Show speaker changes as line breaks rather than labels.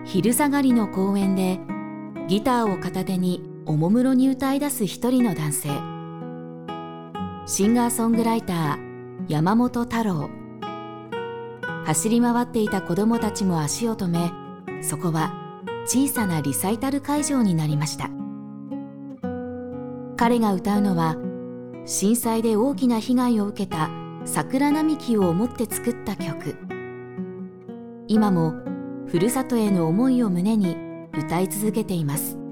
昼下がりの公園でギターを片手におもむろに歌い出す一人の男性。シンガーソングライター山本太郎。走り回っていた子どもたちも足を止め、そこは小さなリサイタル会場になりました。彼が歌うのは震災で大きな被害を受けた桜並木を思って作った曲。今もふるさとへの思いを胸に歌い続けています。